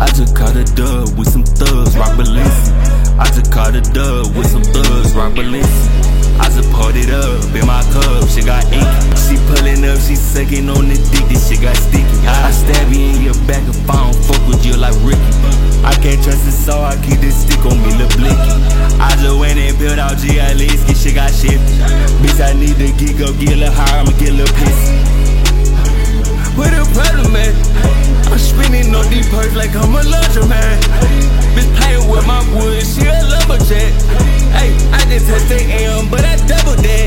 I just caught a dub with some thugs, rock Balenci. I just caught a dub with some thugs, rock Balenci. I just poured it up in my cup, she got inky. She pulling up, she sucking on the dick, this shit got sticky. I stab you in your back if I don't fuck with you like Ricky. I can't trust it, so I keep this stick on me, lil' blicky. I just went and built out GLEs, get shit got shifty. Bitch, I need to geek up, get a little higher, I'ma get a little pissy. Where the problem at? I'm spinning on these perks like I'm a laundromat. Bitch playing with my wood, she a lumberjack. Hey, I just touched the AM, but I double that.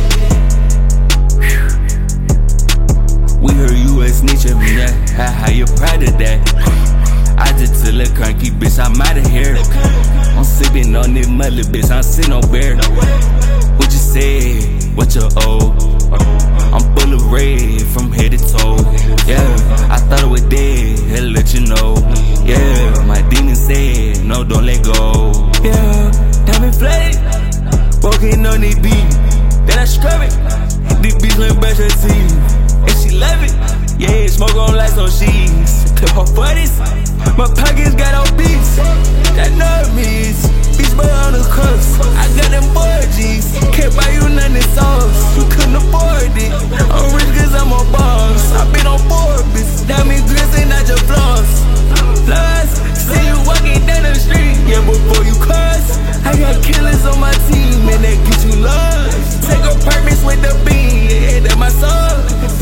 We heard you a snitch at me, how you proud of that? I just tell a cranky bitch, I'm outta here. I'm sipping on this mother, bitch, I'm sitting on bear. What you say? What you owe? I'm full of red from head to toe. Yeah, I thought it was dead, he'll let you know. Yeah, my demon said, no, don't let go. Yeah, diamond flake, walking on the beat. Then I scrub it, this bitch like brush her teeth. And she love it, yeah, smoke on lights on sheets. Clip her 40s, my pockets got obese. That nervous, bitch, but on the cuffs. I got them 4Gs, can't buy you nothing sauce. You couldn't afford it, I'm rich cause I'm a boss. I been on Forbes, diamond grits and not your floss. Plus, see you walking down the street, yeah, before you cross. I got killers on my team and they get you lost. Take a purpose with the bean, yeah, that's my soul.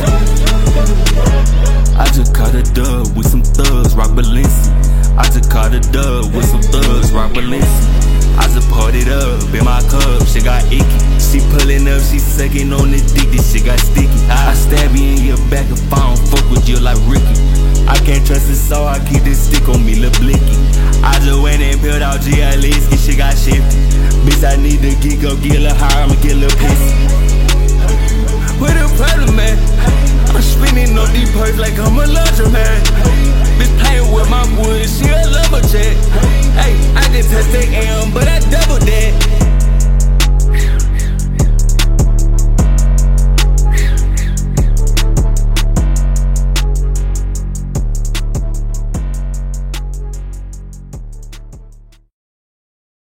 I just caught a dub with some thugs, rock Balenci. I just caught a dub with some thugs, rock Balenci. I just poured it up in my cup, she got icky. She pulling up, she sucking on the dick, this shit got sticky. I stab you in your back if I don't fuck with you like Ricky. I can't trust it, so I keep this stick on me, lil' blicky. I just went and built out GLEs, get shit got shifty. Bitch, I need to geek up, get a little higher, I'ma get a little pissy.